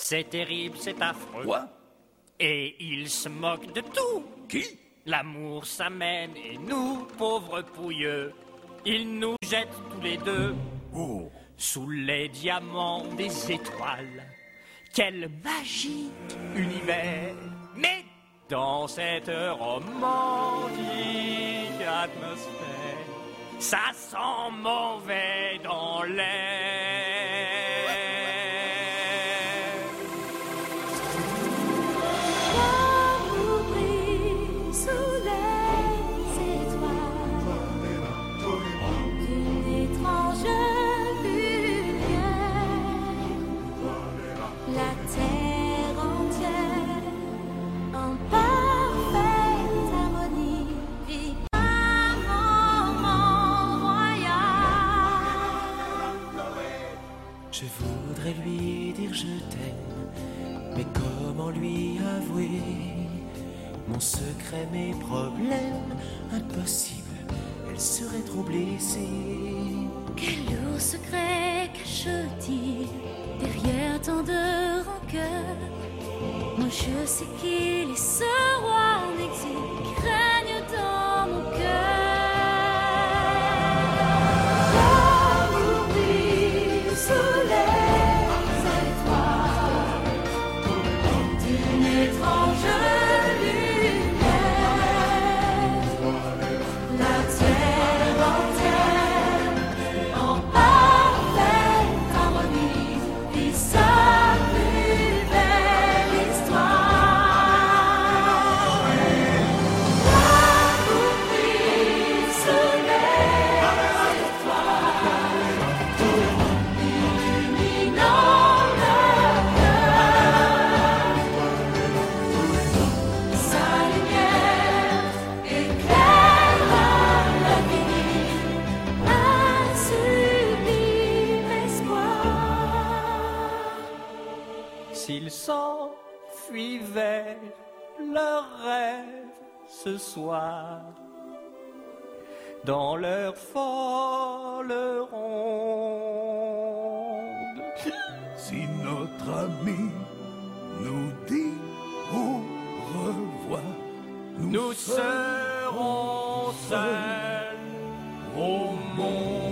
C'est terrible, c'est affreux. Quoi? Et il se moque de tout. Qui? L'amour s'amène et nous, pauvres pouilleux, il nous jette tous les deux Oh. sous les diamants des étoiles. Quel magique univers! Mais dans cette romantique atmosphère, ça sent mauvais dans l'air. L'amour brille sous les étoiles d'une étrange lumière. La terre entière en parfaite harmonie vit un moment royal. Je voudrais lui dire je t'aime, mais comment lui avouer mon secret, mes problèmes? Impossible, elle serait trop blessée. Quel lourd secret cache-t-il derrière tant de rancœur? Moi je sais qu'il est ce roi en exil qui règne dans mon cœur. L'amour brille sous les étoiles d'une étrange lumière. La terre entière en parfaite harmonie vit sa plus belle histoire. L'amour brille sous les étoiles, illuminant le cœur. Sa lumière éclaire l'infini, un sublime espoir. S'ils s'enfuient vers leurs rêves ce soir, dans leur folle ronde, Si notre ami nous dit au revoir, nous serons seuls au monde.